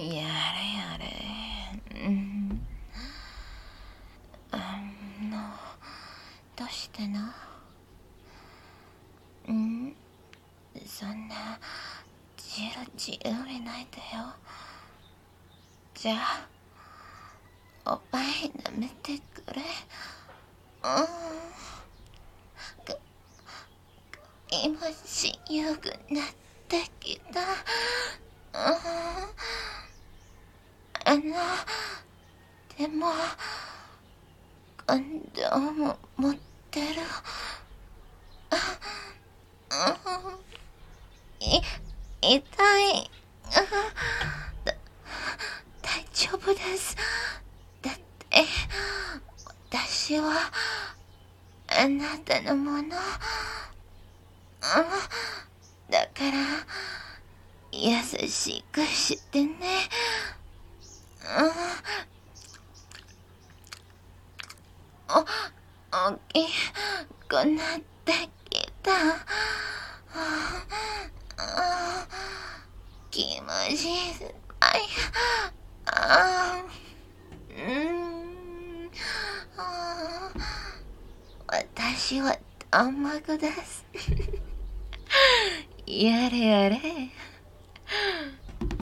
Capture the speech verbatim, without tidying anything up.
やれやれ。うん。あの、どうしてな。うん。そんな、じろじろ見ないでよ。じゃあ、おっぱい舐めてくれ。うん。く、今しよくなってきた。うん。あの、でも、コンドーム持ってる。い、痛い。だ、大丈夫です。だって、私は、あなたのもの。だから、優しくしてね。お、大きくなってきた。気持ちいい。あーうん。私は卵です。やれやれ。